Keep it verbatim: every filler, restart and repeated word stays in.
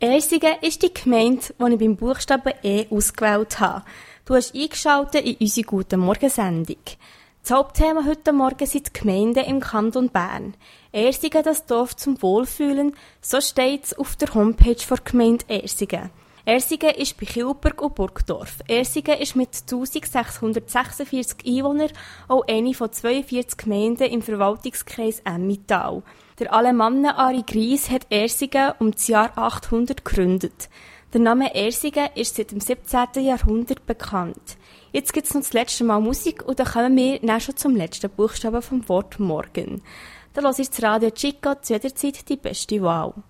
Ersingen ist die Gemeinde, die ich beim Buchstaben E ausgewählt habe. Du hast eingeschaltet in unsere gute Morgensendung. Das Hauptthema heute Morgen sind die Gemeinden im Kanton Bern. Ersingen, das Dorf zum Wohlfühlen, so steht es auf der Homepage der Gemeinde Ersingen. Ersingen ist bei Kilberg und Burgdorf. Ersingen ist mit eintausendsechshundertsechsundvierzig Einwohnern auch eine von zweiundvierzig Gemeinden im Verwaltungskreis Emmental. Der Alemanne Ari Gries hat Ersingen um das Jahr achthundert gegründet. Der Name Ersingen ist seit dem siebzehnten Jahrhundert bekannt. Jetzt gibt es noch das letzte Mal Musik und dann kommen wir dann schon zum letzten Buchstaben vom Wort Morgen. Da hört ihr das Radio Chico zu jeder Zeit die beste Wahl.